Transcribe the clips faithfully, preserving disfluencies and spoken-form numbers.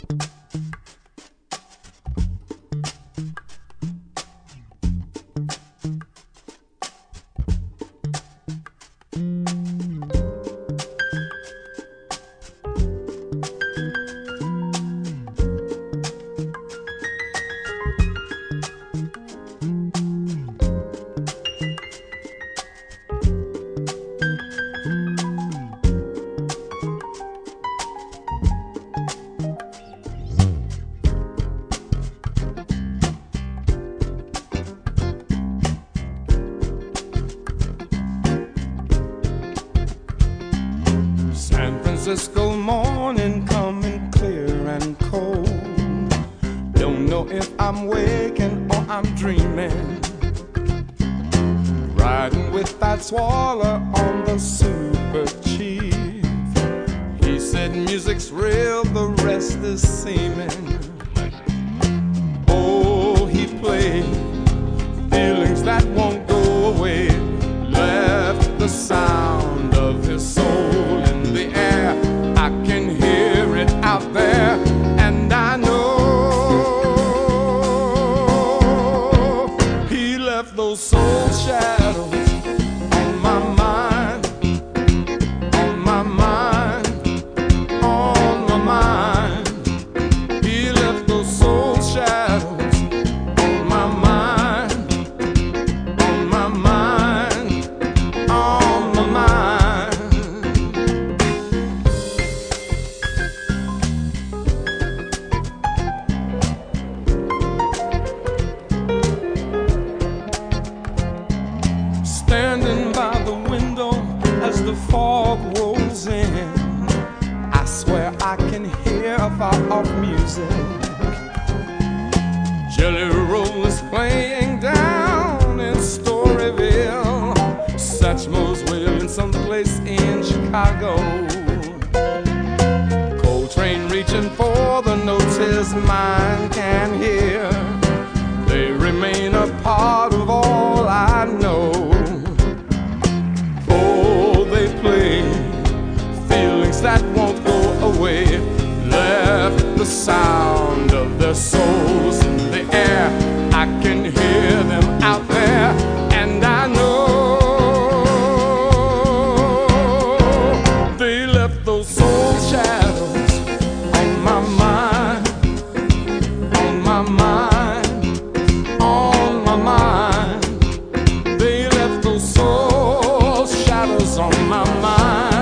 San Francisco morning coming clear and cold. Don't know if I'm waking or I'm dreaming. Riding with that Swaller on the Super Chief. He said music's real, the rest is seeming. Oh, he played feelings that won't go away. Left the sound of his soul in the air. I can hear it out there, and I know he left those soul shadows on my mind, on my mind, on my mind. He left those soul shadows on my mind, on my mind, on my mind. Standing by the window as the fog rolls in, I swear I can hear far-off music. Jelly Roll is playing down in Storyville, Satchmo's Wheel in some place in Chicago. Coltrane reaching for the notes his mind can hear. They remain a part of all I know. That won't go away. Left the sound of their souls in the air. I can hear them out there, and I know they left those soul shadows on my mind, on my mind, on my mind. They left those soul shadows on my mind.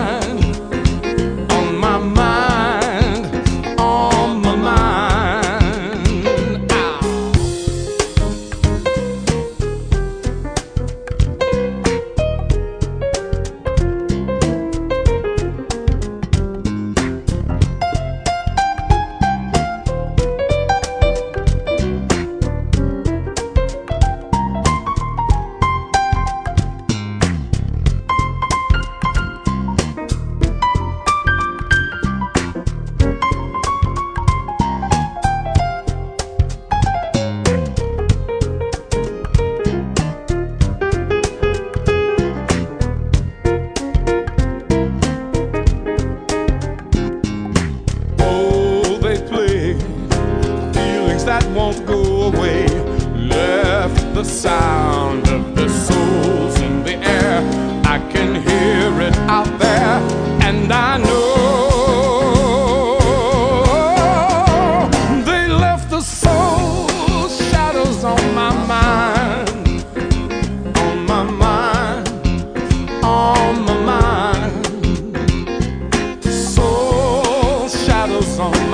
That won't go away. Left the sound of the souls in the air. I can hear it out there, and I know they left the soul shadows on my mind, on my mind, on my mind. Soul shadows on my mind.